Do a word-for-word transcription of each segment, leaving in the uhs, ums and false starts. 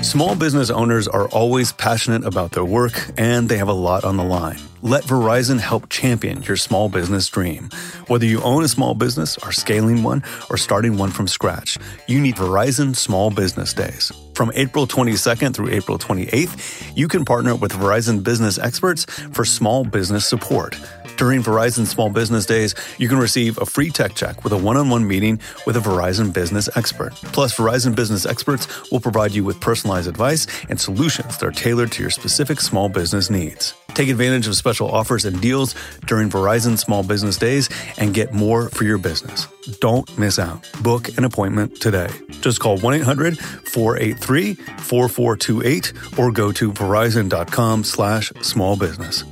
Small business owners are always passionate about their work, and they have a lot on the line. Let Verizon help champion your small business dream. Whether you own a small business, are scaling one, or starting one from scratch, you need Verizon Small Business Days. From April twenty-second through April twenty-eighth, you can partner with Verizon business experts for small business support. During Verizon Small Business Days, you can receive a free tech check with a one-on-one meeting with a Verizon business expert. Plus, Verizon business experts will provide you with personalized advice and solutions that are tailored to your specific small business needs. Take advantage of special offers and deals during Verizon Small Business Days and get more for your business. Don't miss out. Book an appointment today. Just call one eight hundred four eight three four four two eight or go to verizon.com slash small business.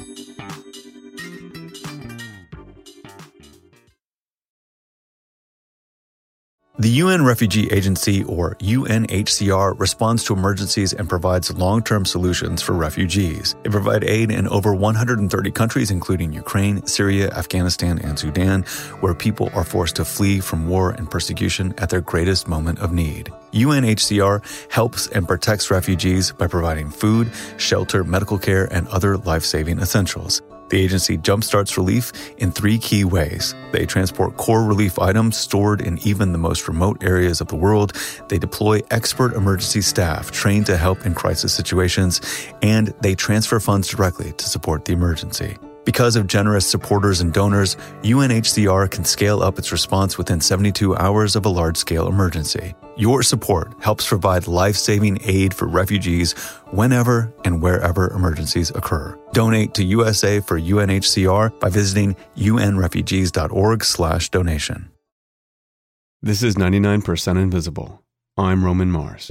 The U N Refugee Agency, or U N H C R, responds to emergencies and provides long-term solutions for refugees. They provide aid in over one hundred thirty countries, including Ukraine, Syria, Afghanistan, and Sudan, where people are forced to flee from war and persecution at their greatest moment of need. U N H C R helps and protects refugees by providing food, shelter, medical care, and other life-saving essentials. The agency jumpstarts relief in three key ways. They transport core relief items stored in even the most remote areas of the world. They deploy expert emergency staff trained to help in crisis situations, and they transfer funds directly to support the emergency. Because of generous supporters and donors, U N H C R can scale up its response within seventy-two hours of a large-scale emergency. Your support helps provide life-saving aid for refugees whenever and wherever emergencies occur. Donate to U S A for U N H C R by visiting unrefugees.org slash donation. This is ninety-nine percent Invisible. I'm Roman Mars.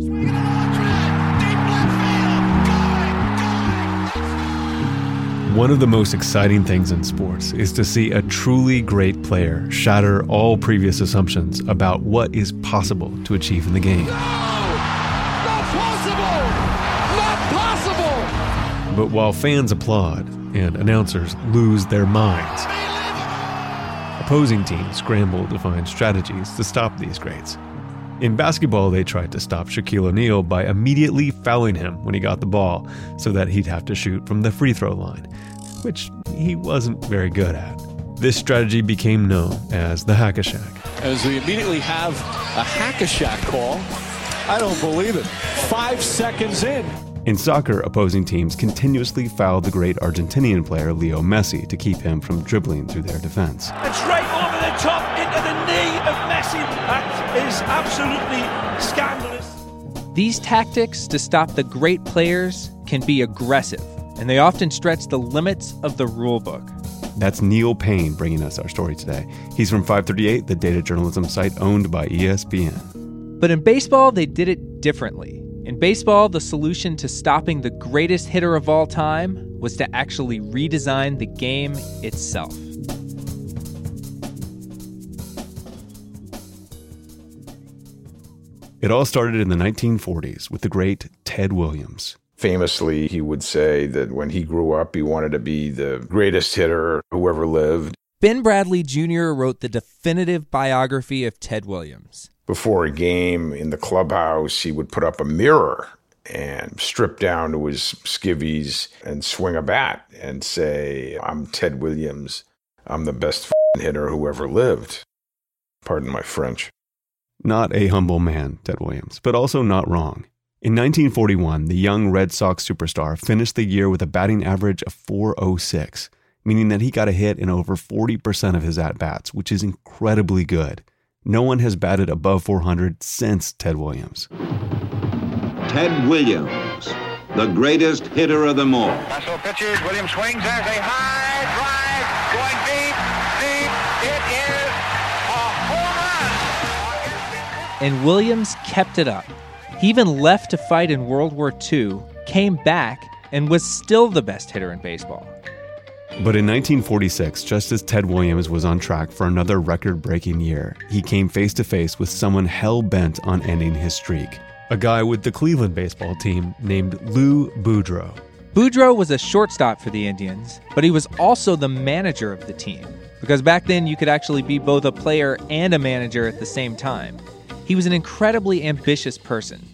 One of the most exciting things in sports is to see a truly great player shatter all previous assumptions about what is possible to achieve in the game. No! Not possible! Not possible! But while fans applaud and announcers lose their minds, opposing teams scramble to find strategies to stop these greats. In basketball, they tried to stop Shaquille O'Neal by immediately fouling him when he got the ball so that he'd have to shoot from the free throw line, which he wasn't very good at. This strategy became known as the Hack-a-Shaq. As we immediately have a Hack-a-Shaq call, I don't believe it. Five seconds in. In soccer, opposing teams continuously fouled the great Argentinian player Leo Messi to keep him from dribbling through their defense. And straight over the top into the knee of Messi. That is absolutely scandalous. These tactics to stop the great players can be aggressive, and they often stretch the limits of the rule book. That's Neil Payne bringing us our story today. He's from five thirty-eight, the data journalism site owned by E S P N. But in baseball, they did it differently. In baseball, the solution to stopping the greatest hitter of all time was to actually redesign the game itself. It all started in the nineteen forties with the great Ted Williams. Famously, he would say that when he grew up, he wanted to be the greatest hitter who ever lived. Ben Bradley Junior wrote the definitive biography of Ted Williams. Before a game in the clubhouse, he would put up a mirror and strip down to his skivvies and swing a bat and say, "I'm Ted Williams. I'm the best f***ing hitter who ever lived." Pardon my French. Not a humble man, Ted Williams, but also not wrong. In nineteen forty-one, the young Red Sox superstar finished the year with a batting average of four oh six, meaning that he got a hit in over forty percent of his at-bats, which is incredibly good. No one has batted above four hundred since Ted Williams. Ted Williams, the greatest hitter of them all. Russell pitches, Williams swings, there's a high drive, going deep, deep, it is a home run. And Williams kept it up. He even left to fight in World War Two, came back, and was still the best hitter in baseball. But in nineteen forty-six, just as Ted Williams was on track for another record-breaking year, he came face-to-face with someone hell-bent on ending his streak. A guy with the Cleveland baseball team named Lou Boudreau. Boudreau was a shortstop for the Indians, but he was also the manager of the team, because back then you could actually be both a player and a manager at the same time. He was an incredibly ambitious person,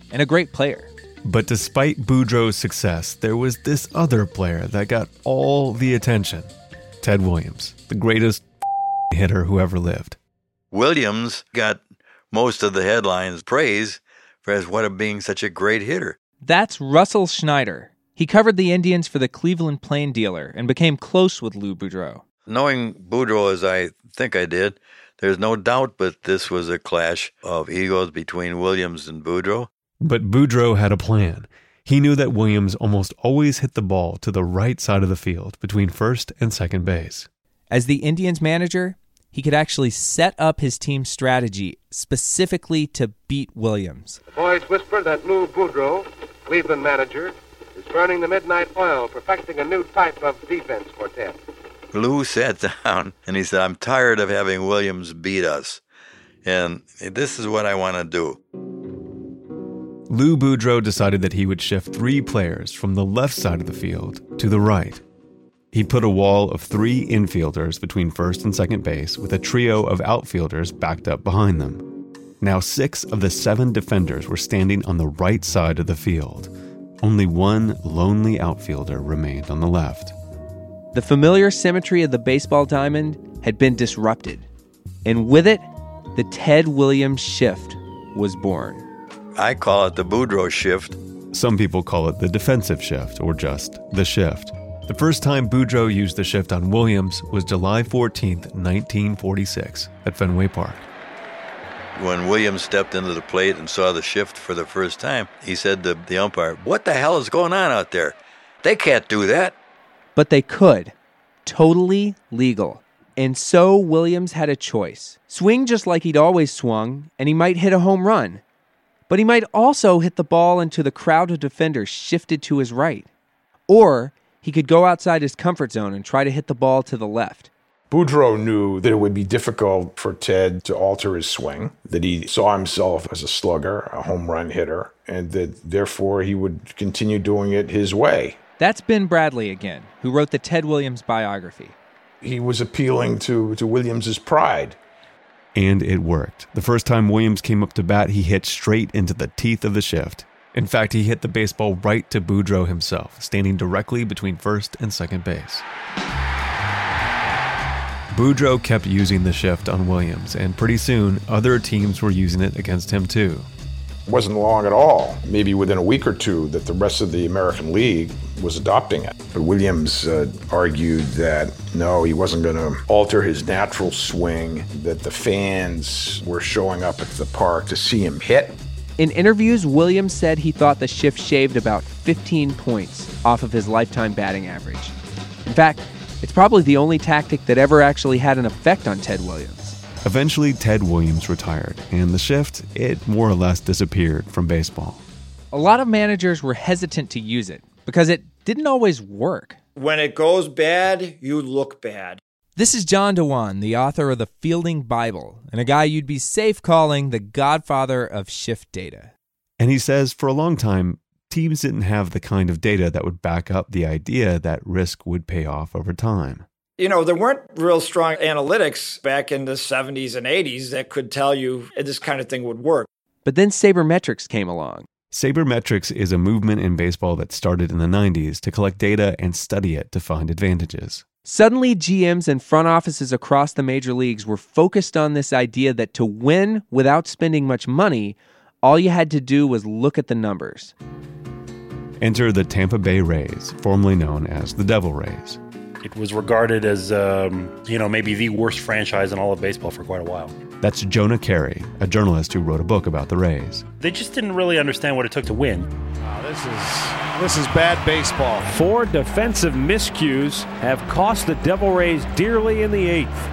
and a great player. But despite Boudreau's success, there was this other player that got all the attention. Ted Williams, the greatest hitter who ever lived. Williams got most of the headlines praise for as what of being such a great hitter. That's Russell Schneider. He covered the Indians for the Cleveland Plain Dealer and became close with Lou Boudreau. Knowing Boudreau as I think I did, there's no doubt but this was a clash of egos between Williams and Boudreau. But Boudreau had a plan. He knew that Williams almost always hit the ball to the right side of the field between first and second base. As the Indians manager, he could actually set up his team's strategy specifically to beat Williams. The boys whisper that Lou Boudreau, Cleveland manager, is burning the midnight oil, perfecting a new type of defense for Ted. Lou sat down and he said, I'm tired of having Williams beat us, and this is what I want to do. Lou Boudreau decided that he would shift three players from the left side of the field to the right. He put a wall of three infielders between first and second base with a trio of outfielders backed up behind them. Now six of the seven defenders were standing on the right side of the field. Only one lonely outfielder remained on the left. The familiar symmetry of the baseball diamond had been disrupted, and with it, the Ted Williams shift was born. I call it the Boudreau shift. Some people call it the defensive shift, or just the shift. The first time Boudreau used the shift on Williams was July fourteenth, nineteen forty-six, at Fenway Park. When Williams stepped into the plate and saw the shift for the first time, he said to the umpire, "What the hell is going on out there? They can't do that." But they could. Totally legal. And so Williams had a choice. Swing just like he'd always swung, and he might hit a home run. But he might also hit the ball into the crowd of defenders shifted to his right. Or he could go outside his comfort zone and try to hit the ball to the left. Boudreau knew that it would be difficult for Ted to alter his swing, that he saw himself as a slugger, a home run hitter, and that therefore he would continue doing it his way. That's Ben Bradley again, who wrote the Ted Williams biography. He was appealing to, to Williams's pride. And it worked. The first time Williams came up to bat, he hit straight into the teeth of the shift. In fact, he hit the baseball right to Boudreau himself, standing directly between first and second base. Boudreau kept using the shift on Williams, and pretty soon, other teams were using it against him too. It wasn't long at all, maybe within a week or two, that the rest of the American League was adopting it. But Williams uh, argued that, no, he wasn't going to alter his natural swing, that the fans were showing up at the park to see him hit. In interviews, Williams said he thought the shift shaved about fifteen points off of his lifetime batting average. In fact, it's probably the only tactic that ever actually had an effect on Ted Williams. Eventually, Ted Williams retired, and the shift, it more or less disappeared from baseball. A lot of managers were hesitant to use it because it didn't always work. When it goes bad, you look bad. This is John Dewan, the author of the Fielding Bible, and a guy you'd be safe calling the godfather of shift data. And he says for a long time, teams didn't have the kind of data that would back up the idea that risk would pay off over time. You know, there weren't real strong analytics back in the seventies and eighties that could tell you this kind of thing would work. But then sabermetrics came along. Sabermetrics is a movement in baseball that started in the nineties to collect data and study it to find advantages. Suddenly, G Ms and front offices across the major leagues were focused on this idea that to win without spending much money, all you had to do was look at the numbers. Enter the Tampa Bay Rays, formerly known as the Devil Rays. It was regarded as, um, you know, maybe the worst franchise in all of baseball for quite a while. That's Jonah Carey, a journalist who wrote a book about the Rays. They just didn't really understand what it took to win. Wow, this is this is bad baseball. Four defensive miscues have cost the Devil Rays dearly in the eighth.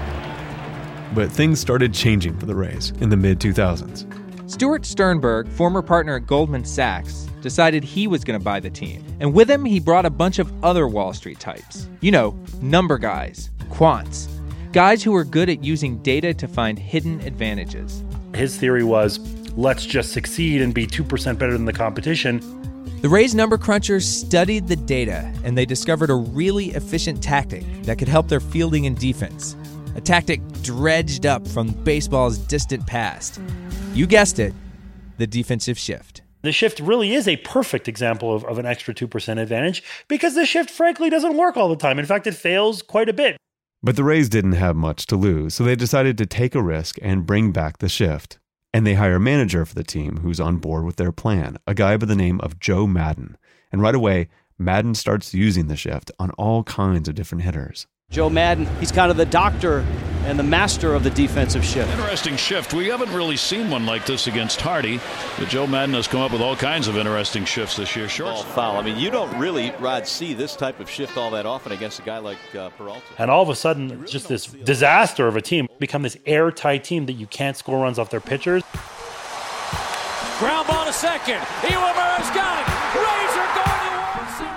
But things started changing for the Rays in the mid two thousands. Stuart Sternberg, former partner at Goldman Sachs, decided he was going to buy the team. And with him, he brought a bunch of other Wall Street types. You know, number guys, quants, guys who were good at using data to find hidden advantages. His theory was, let's just succeed and be two percent better than the competition. The Rays number crunchers studied the data, and they discovered a really efficient tactic that could help their fielding and defense. A tactic dredged up from baseball's distant past. You guessed it, the defensive shift. The shift really is a perfect example of, of an extra two percent advantage because the shift, frankly, doesn't work all the time. In fact, it fails quite a bit. But the Rays didn't have much to lose, so they decided to take a risk and bring back the shift. And they hire a manager for the team who's on board with their plan, a guy by the name of Joe Maddon. And right away, Maddon starts using the shift on all kinds of different hitters. Joe Maddon, he's kind of the doctor and the master of the defensive shift. Interesting shift. We haven't really seen one like this against Hardy, but Joe Maddon has come up with all kinds of interesting shifts this year. Short foul. I mean, you don't really, Rod, see this type of shift all that often against a guy like uh, Peralta. And all of a sudden, just this disaster of a team become this airtight team that you can't score runs off their pitchers. Ground ball to second. Iwamoto's got it. Rays are going to World Series.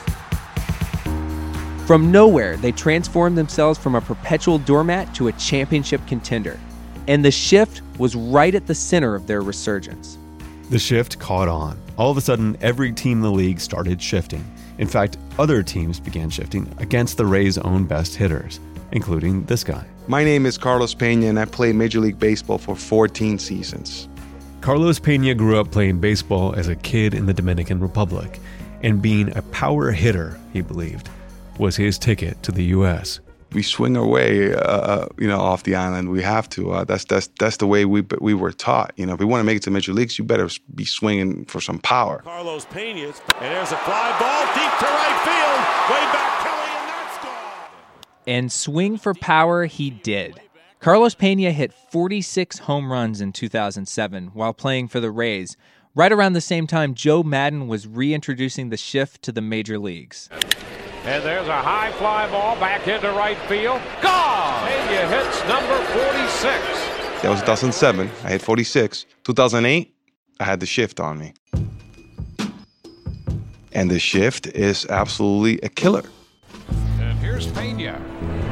From nowhere, they transformed themselves from a perpetual doormat to a championship contender. And the shift was right at the center of their resurgence. The shift caught on. All of a sudden, every team in the league started shifting. In fact, other teams began shifting against the Rays' own best hitters, including this guy. My name is Carlos Pena, and I played Major League Baseball for fourteen seasons. Carlos Pena grew up playing baseball as a kid in the Dominican Republic, and being a power hitter, he believed, was his ticket to the U S. We swing our way, uh, you know, off the island. We have to. Uh, that's that's that's the way we we were taught. You know, if we want to make it to major leagues, you better be swinging for some power. Carlos Pena, and there's a fly ball deep to right field, way back Kelly, and that's gone. And swing for power he did. Carlos Pena hit forty-six home runs in two thousand seven while playing for the Rays, right around the same time Joe Maddon was reintroducing the shift to the major leagues. And there's a high fly ball back into right field. Gone! Pena hits number forty-six. That was two thousand seven. I hit forty-six. two thousand eight, I had the shift on me. And the shift is absolutely a killer. And here's Pena.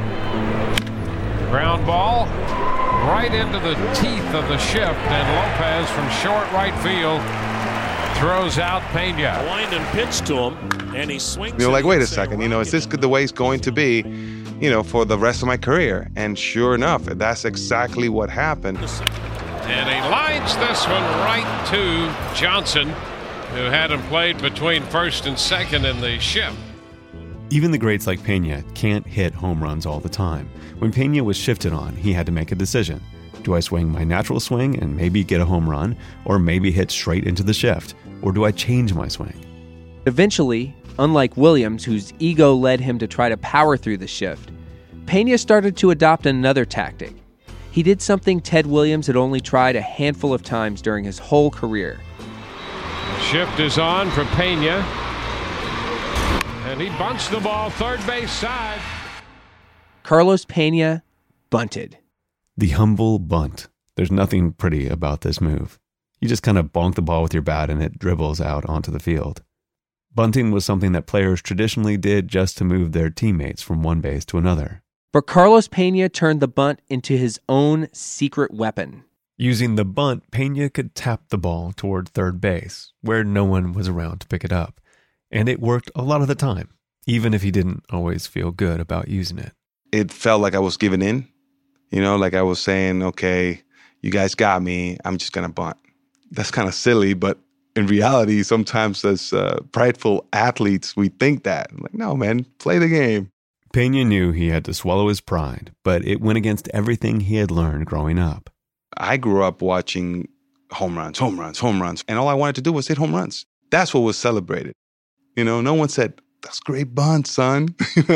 Ground ball right into the teeth of the shift, and Lopez from short right field throws out Pena. Wind and pitch to him, and he swings. You're like, wait a second, you know, is this the way it's going to be, you know, for the rest of my career? And sure enough, that's exactly what happened. And he lines this one right to Johnson, who hadn't played between first and second in the shift. Even the greats like Pena can't hit home runs all the time. When Pena was shifted on, he had to make a decision. Do I swing my natural swing and maybe get a home run, or maybe hit straight into the shift? Or do I change my swing? Eventually, unlike Williams, whose ego led him to try to power through the shift, Pena started to adopt another tactic. He did something Ted Williams had only tried a handful of times during his whole career. The shift is on for Pena. And he bunts the ball third base side. Carlos Pena bunted. The humble bunt. There's nothing pretty about this move. You just kind of bonk the ball with your bat and it dribbles out onto the field. Bunting was something that players traditionally did just to move their teammates from one base to another. But Carlos Pena turned the bunt into his own secret weapon. Using the bunt, Pena could tap the ball toward third base, where no one was around to pick it up. And it worked a lot of the time, even if he didn't always feel good about using it. It felt like I was giving in, you know, like I was saying, okay, you guys got me, I'm just going to bunt. That's kind of silly, but in reality, sometimes as uh, prideful athletes, we think that. I'm like, no, man, play the game. Pena knew he had to swallow his pride, but it went against everything he had learned growing up. I grew up watching home runs, home runs, home runs, and all I wanted to do was hit home runs. That's what was celebrated. You know, no one said, that's great bunt, son.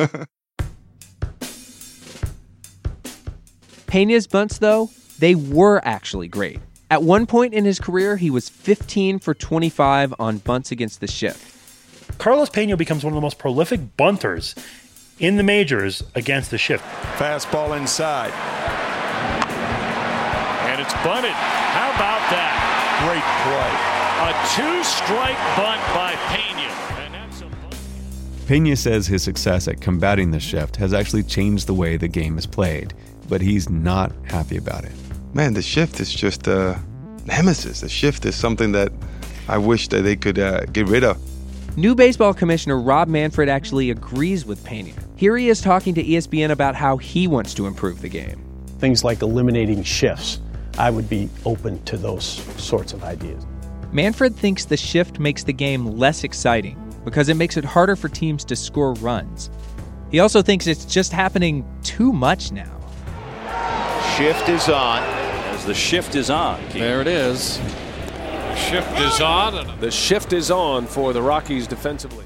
Pena's bunts, though, they were actually great. At one point in his career, he was fifteen for twenty-five on bunts against the shift. Carlos Pena becomes one of the most prolific bunters in the majors against the shift. Fastball inside. And it's bunted. How about that? Great play. A two-strike bunt by Pena. Pena says his success at combating the shift has actually changed the way the game is played, but he's not happy about it. Man, the shift is just a nemesis. The shift is something that I wish that they could uh, get rid of. New baseball commissioner Rob Manfred actually agrees with Pena. Here he is talking to E S P N about how he wants to improve the game. Things like eliminating shifts. I would be open to those sorts of ideas. Manfred thinks the shift makes the game less exciting because it makes it harder for teams to score runs. He also thinks it's just happening too much now. Shift is on. As the shift is on. Keith. There it is. The shift is on. The shift is on for the Rockies defensively.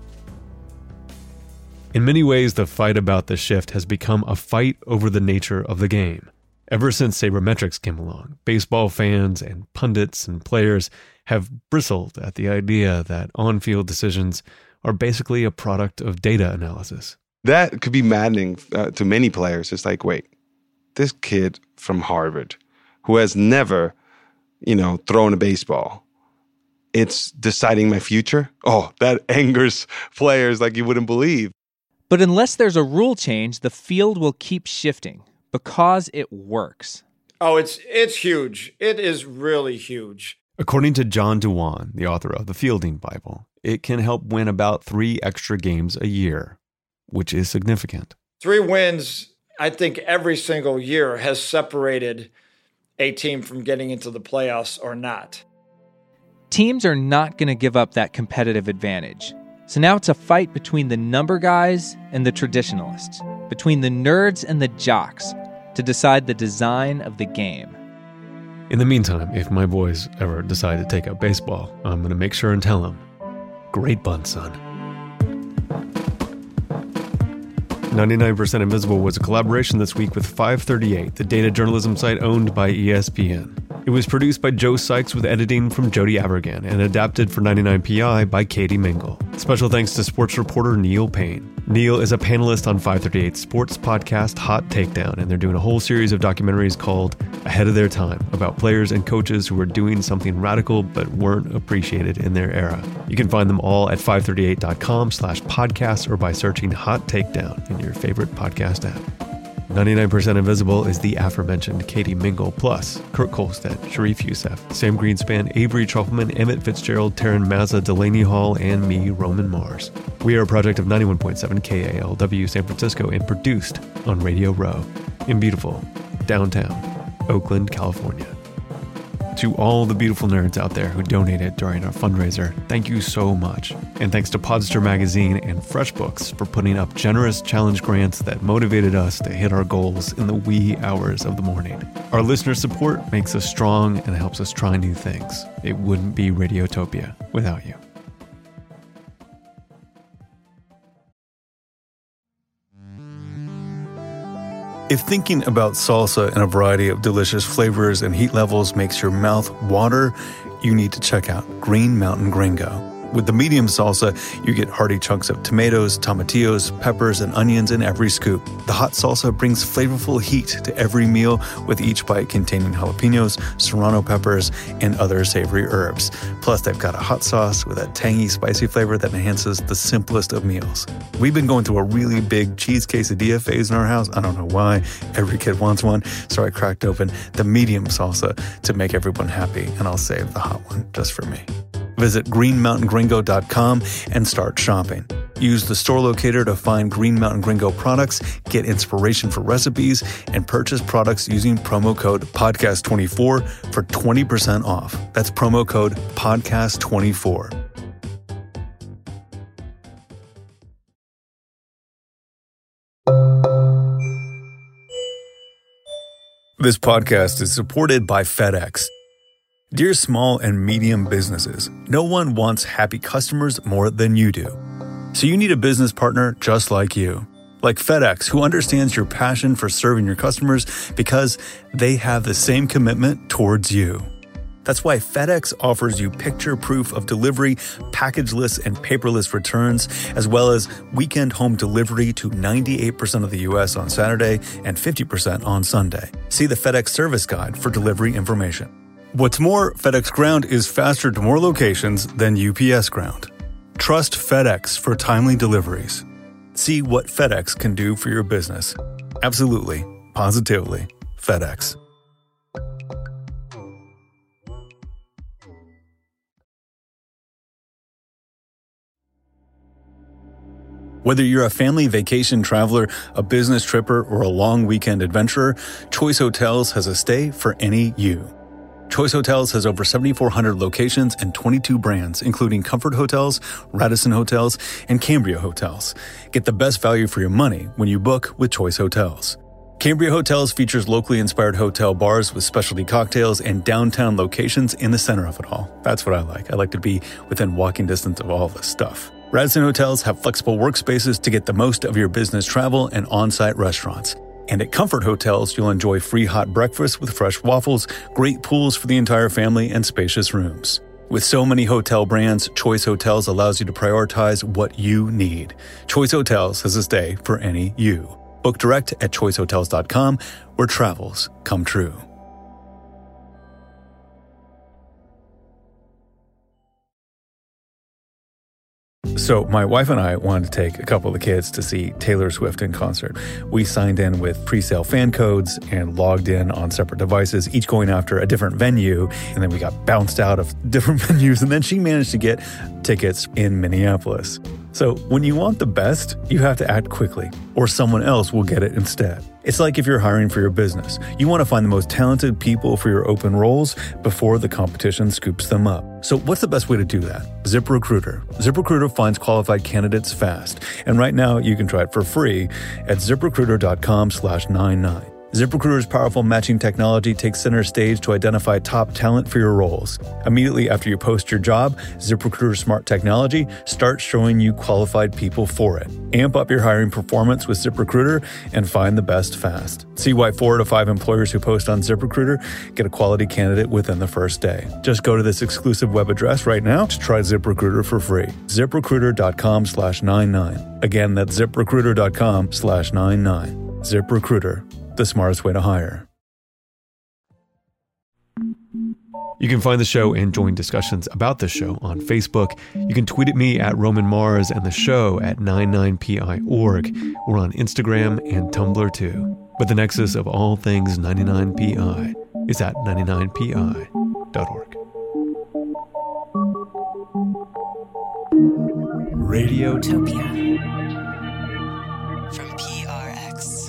In many ways, the fight about the shift has become a fight over the nature of the game. Ever since sabermetrics came along, baseball fans and pundits and players have bristled at the idea that on-field decisions are basically a product of data analysis. That could be maddening uh, to many players. It's like, wait, this kid from Harvard who has never, you know, thrown a baseball, it's deciding my future? Oh, that angers players like you wouldn't believe. But unless there's a rule change, the field will keep shifting because it works. Oh, it's it's huge. It is really huge. According to John Dewan, the author of the Fielding Bible, it can help win about three extra games a year, which is significant. Three wins, I think, every single year has separated a team from getting into the playoffs or not. Teams are not going to give up that competitive advantage. So now it's a fight between the number guys and the traditionalists, between the nerds and the jocks, to decide the design of the game. In the meantime, if my boys ever decide to take up baseball, I'm going to make sure and tell them, great bunt, son. ninety-nine percent Invisible was a collaboration this week with five thirty-eight, the data journalism site owned by E S P N. It was produced by Joe Sykes with editing from Jody Abergan and adapted for ninety-nine P I by Katie Mingle. Special thanks to sports reporter Neil Payne. Neil is a panelist on five thirty-eight's sports podcast Hot Takedown, and they're doing a whole series of documentaries called Ahead of Their Time about players and coaches who were doing something radical but weren't appreciated in their era. You can find them all at five thirty-eight dot com slash podcasts or by searching Hot Takedown in your favorite podcast app. ninety-nine percent Invisible is the aforementioned Katie Mingle, plus Kurt Kolstedt, Sharif Youssef, Sam Greenspan, Avery Trufelman, Emmett Fitzgerald, Taryn Mazza, Delaney Hall, and me, Roman Mars. We are a project of ninety-one point seven K A L W San Francisco and produced on Radio Row in beautiful downtown Oakland, California. To all the beautiful nerds out there who donated during our fundraiser, thank you so much. And thanks to Podster Magazine and FreshBooks for putting up generous challenge grants that motivated us to hit our goals in the wee hours of the morning. Our listener support makes us strong and helps us try new things. It wouldn't be Radiotopia without you. If thinking about salsa in a variety of delicious flavors and heat levels makes your mouth water, you need to check out Green Mountain Gringo. With the medium salsa, you get hearty chunks of tomatoes, tomatillos, peppers, and onions in every scoop. The hot salsa brings flavorful heat to every meal, with each bite containing jalapenos, serrano peppers, and other savory herbs. Plus, they've got a hot sauce with a tangy, spicy flavor that enhances the simplest of meals. We've been going through a really big cheese quesadilla phase in our house. I don't know why. Every kid wants one, so I cracked open the medium salsa to make everyone happy, and I'll save the hot one just for me. Visit green mountain gringo dot com and start shopping. Use the store locator to find Green Mountain Gringo products, get inspiration for recipes, and purchase products using promo code podcast twenty-four for twenty percent off. That's promo code podcast twenty-four. This podcast is supported by FedEx. Dear small and medium businesses, no one wants happy customers more than you do. So you need a business partner just like you. Like FedEx, who understands your passion for serving your customers because they have the same commitment towards you. That's why FedEx offers you picture proof of delivery, packageless and paperless returns, as well as weekend home delivery to ninety-eight percent of the U S on Saturday and fifty percent on Sunday. See the FedEx service guide for delivery information. What's more, FedEx Ground is faster to more locations than U P S Ground. Trust FedEx for timely deliveries. See what FedEx can do for your business. Absolutely, positively, FedEx. Whether you're a family vacation traveler, a business tripper, or a long weekend adventurer, Choice Hotels has a stay for any you. Choice Hotels has over seventy-four hundred locations and twenty-two brands, including Comfort Hotels, Radisson Hotels, and Cambria Hotels. Get the best value for your money when you book with Choice Hotels. Cambria Hotels features locally inspired hotel bars with specialty cocktails and downtown locations in the center of it all. That's what I like. I like to be within walking distance of all this stuff. Radisson Hotels have flexible workspaces to get the most of your business travel and on-site restaurants. And at Comfort Hotels, you'll enjoy free hot breakfast with fresh waffles, great pools for the entire family, and spacious rooms. With so many hotel brands, Choice Hotels allows you to prioritize what you need. Choice Hotels has a stay for any you. Book direct at choice hotels dot com, where travels come true. So my wife and I wanted to take a couple of the kids to see Taylor Swift in concert. We signed in with pre-sale fan codes and logged in on separate devices, each going after a different venue. And then we got bounced out of different venues. And then she managed to get tickets in Minneapolis. So when you want the best, you have to act quickly, or someone else will get it instead. It's like if you're hiring for your business. You want to find the most talented people for your open roles before the competition scoops them up. So what's the best way to do that? ZipRecruiter. ZipRecruiter finds qualified candidates fast. And right now you can try it for free at ZipRecruiter.com slash 99. ZipRecruiter's powerful matching technology takes center stage to identify top talent for your roles. Immediately after you post your job, ZipRecruiter's smart technology starts showing you qualified people for it. Amp up your hiring performance with ZipRecruiter and find the best fast. See why four out of five employers who post on ZipRecruiter get a quality candidate within the first day. Just go to this exclusive web address right now to try ZipRecruiter for free. ZipRecruiter.com slash 99. Again, that's ZipRecruiter.com slash 99. ZipRecruiter. The smartest way to hire. You can find the show and join discussions about the show on Facebook. You can tweet at me at Roman Mars and the show at ninety-nine P I dot org. We're on Instagram and Tumblr too. But the nexus of all things ninety-nine P I is at ninety-nine P I dot org. Radiotopia from P R X.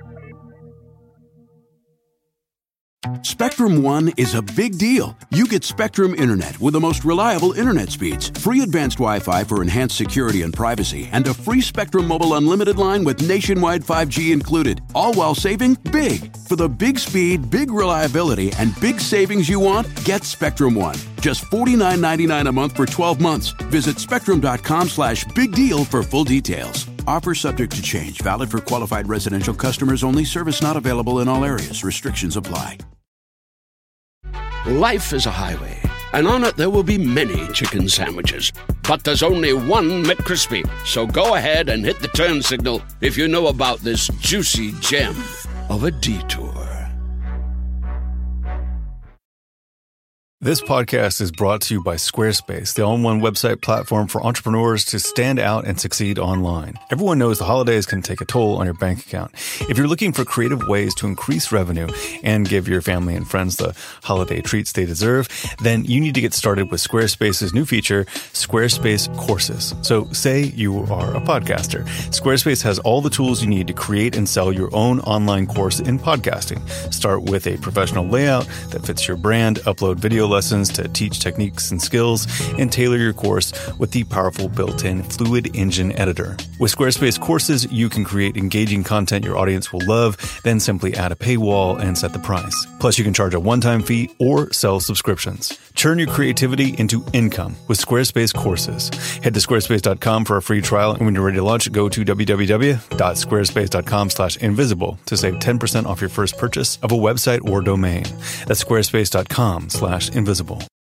Spectrum One is a big deal. You get Spectrum Internet with the most reliable internet speeds, free advanced Wi-Fi for enhanced security and privacy, and a free Spectrum Mobile Unlimited line with nationwide five G included, all while saving big. For the big speed, big reliability, and big savings you want, get Spectrum One. Just forty-nine ninety-nine a month for twelve months. Visit spectrum.com slash big deal for full details. Offer subject to change. Valid for qualified residential customers only. Service not available in all areas. Restrictions apply. Life is a highway, and on it there will be many chicken sandwiches. But there's only one McCrispy. So go ahead and hit the turn signal if you know about this juicy gem of a detour. This podcast is brought to you by Squarespace, the all-in-one website platform for entrepreneurs to stand out and succeed online. Everyone knows the holidays can take a toll on your bank account. If you're looking for creative ways to increase revenue and give your family and friends the holiday treats they deserve, then you need to get started with Squarespace's new feature, Squarespace Courses. So say you are a podcaster. Squarespace has all the tools you need to create and sell your own online course in podcasting. Start with a professional layout that fits your brand, upload video lessons to teach techniques and skills, and tailor your course with the powerful built-in Fluid Engine editor. With Squarespace Courses, you can create engaging content your audience will love, then simply add a paywall and set the price. Plus, you can charge a one-time fee or sell subscriptions. Turn your creativity into income with Squarespace Courses. Head to squarespace dot com for a free trial, and when you're ready to launch, go to w w w dot squarespace dot com slash invisible to save ten percent off your first purchase of a website or domain. That's squarespace dot com slash invisible.